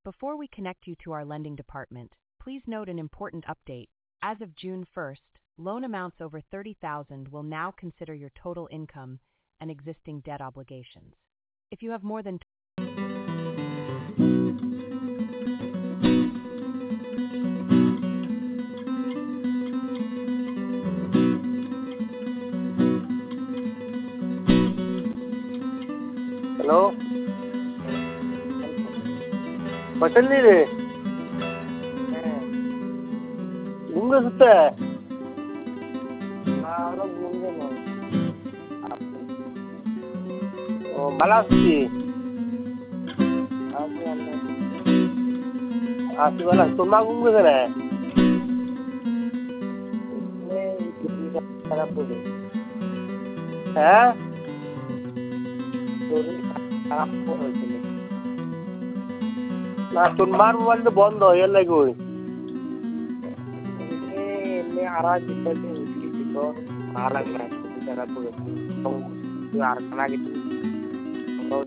Before we connect you to our lending department, please note an important update. As of June 1st, loan amounts over $30,000 will now consider your total income and existing debt obligations. If you have more than hello ಬಸಲ್ಲಿ ನಿಮ್ಗೆ ಸುತ್ತೆ मला असते असं मला तो मागून कसं नाही হ্যাঁ না তোর মার মোবাইলটা বন্ধ এর লাগে ওই এমনি আর আর খারাপ করে আর খানা কিছু